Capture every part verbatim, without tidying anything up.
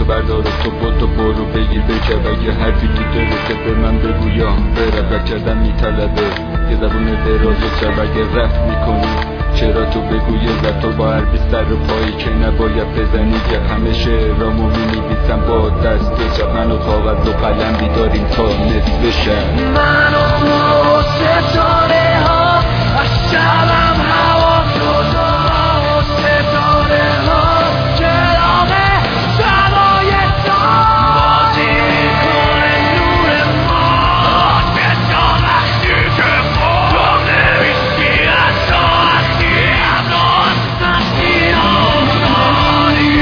بردار تو بود و برو بگیر بکر. اگه حرفی تو دلته به من بگو یا برم. رد کردن میطلبه یه زبون دراز و چرب. اگه رفت میکنی چرا تو بگو یه زد. تو با حرفی سر و پایی که نباید بزنی که همه شعرامو مینویسم با دست چپ. من و کاغذ و قلم بیداریم تا نصف شب. من و ستاره ها از شبم هوا سوزا و ستاره ها چراغ شبای تا بازی میکنه نور ما. بسا وقتی که ما تو نمیشی از تا وقتی امنان وقتی آمانی.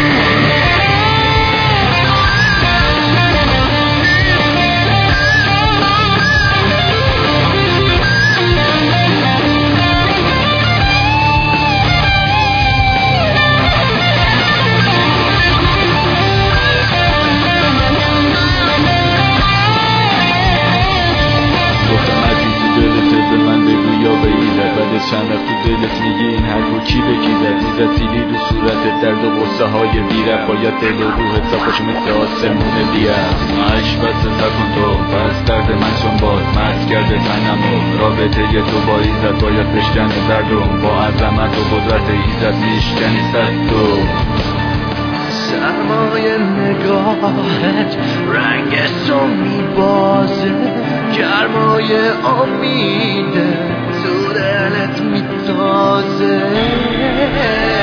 چند وقت تو دلت میگی این حرفو کی به کی زد. میزد سیلی رو صورت درد و غصه های بیره. باید دل و روحت صافش مثل آسمون بیاد. عشق بس سکن تو پس درد من چون باد مرد کرده تنمو. رابطه تو با ایزد باید بشکن دردم. با عظمت و قدرت ایزد میشکنی صد تو. سرمای نگاهت رنگ تو میبازه. گرمای امیده تو دلت میتازه.